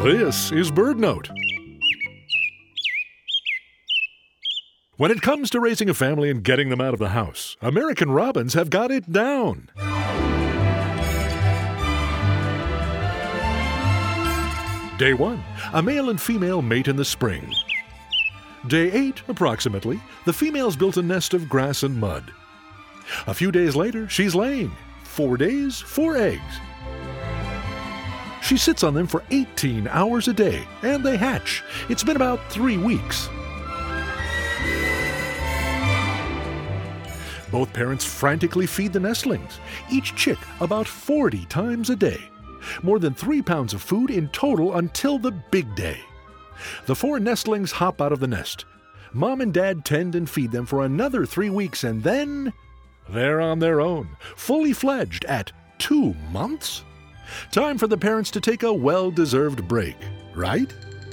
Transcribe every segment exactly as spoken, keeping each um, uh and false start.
This is BirdNote. When it comes to raising a family and getting them out of the house, American robins have got it down. Day one, a male and female mate in the spring. Day eight, approximately, the female's built a nest of grass and mud. A few days later, she's laying. Four days, four eggs. She sits on them for eighteen hours a day, and they hatch. It's been about three weeks. Both parents frantically feed the nestlings, each chick about forty times a day. More than three pounds of food in total until the big day. The four nestlings hop out of the nest. Mom and Dad tend and feed them for another three weeks, and then they're on their own, fully fledged at two months. Time for the parents to take a well-deserved break, right?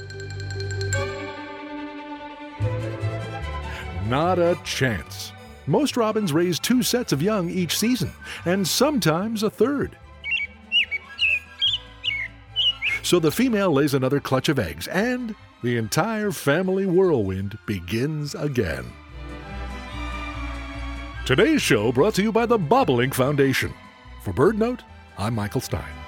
Not a chance. Most robins raise two sets of young each season, and sometimes a third. So the female lays another clutch of eggs, and the entire family whirlwind begins again. Today's show brought to you by the Bobolink Foundation. For BirdNote, I'm Michael Stein.